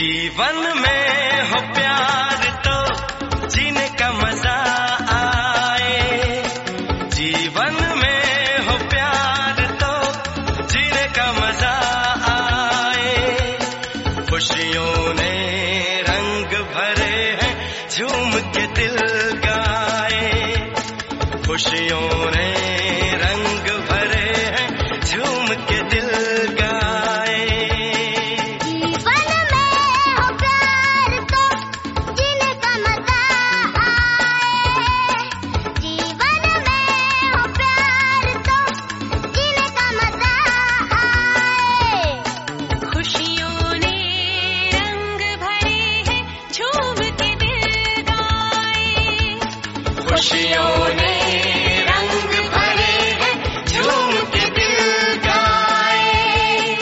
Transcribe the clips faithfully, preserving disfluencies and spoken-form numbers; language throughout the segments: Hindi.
जीवन में हो प्यार तो जीने का मजा आए। जीवन में हो प्यार तो जीने का मजा आए। खुशियों ने रंग भरे हैं झूम के दिल गाए। खुशियों ने रंग भरे हैं झूम के दिल गाए। खुशियों ने रंग भरे हैं झूम के दिल गाए।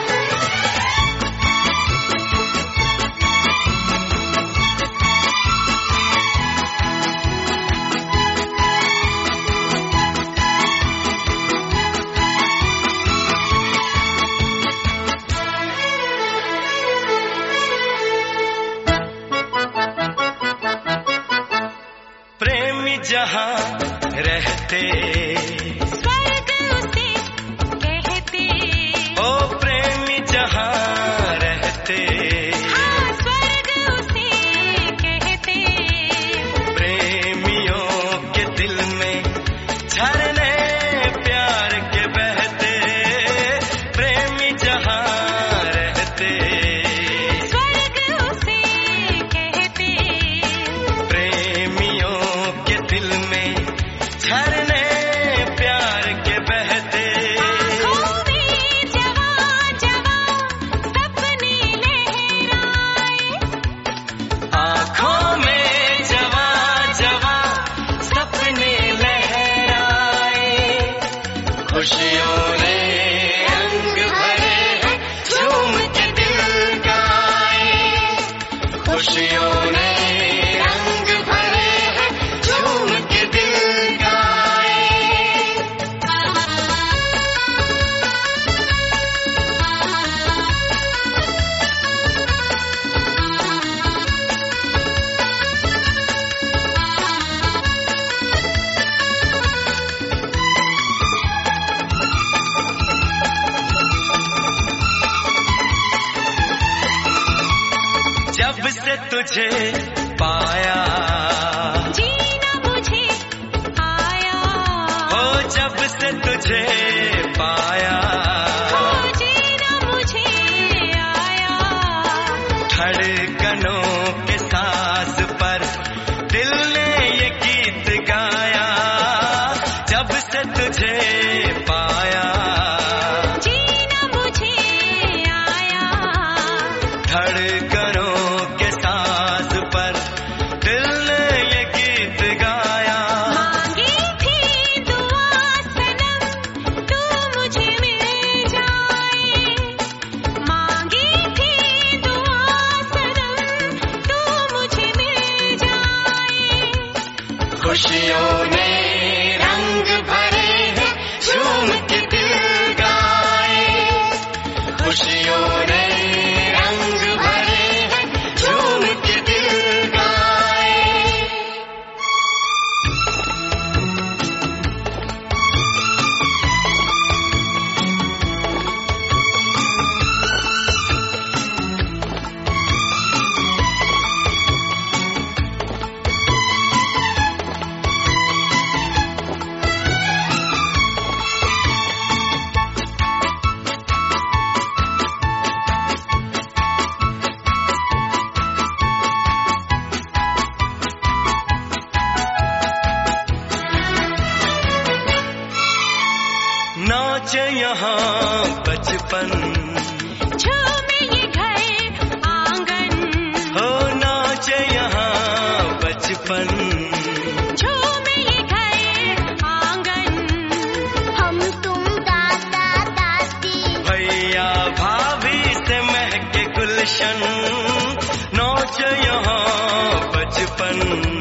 प्रेमी जहाँ रहते स्वर्ग उसे कहते। ओ प्रेमी जहाँ रहते हाँ स्वर्ग उसे कहते। प्रेमियों के दिल में झरने प्यार के बहते। प्रेमी जहाँ रहते स्वर्ग उसे कहते। प्रेमियों के दिल में झरने प्यार के बहते। आँखों में जवां जवां सपने लहराए। आँखों में जवां जवां सपने लहराए। खुशियों ने रंग भरे हैं झूम के दिल गाए। खुशियों ने रंग भरे हैं झूम के दिल गाए। जब से तुझे पाया जीना मुझे आया। हो जब से तुझे पाया हो जीना मुझे आया। धड़कनों के सांस पर दिल ने ये गीत गाया। जब से तुझे पाया जीना मुझे आया। धड़कनों के सांस पर दिल ने ये गीत गाया। मांगी थी दुआ सनम तू मुझे मिल जाए। मांगी थी दुआ सनम तू मुझे मिल जाए। खुशियों ने रंग भरे हैं झूम के दिल गाए। खुशियों ने रंग भरे हैं झूम के दिल गाए। नाच यहाँ बचपन झूमे ये घर आंगन। हो नाच यहाँ बचपन झूमे ये घर आंगन। हम तुम दादा दादी भैया भाभी से महके गुलशन। नाच यहाँ बचपन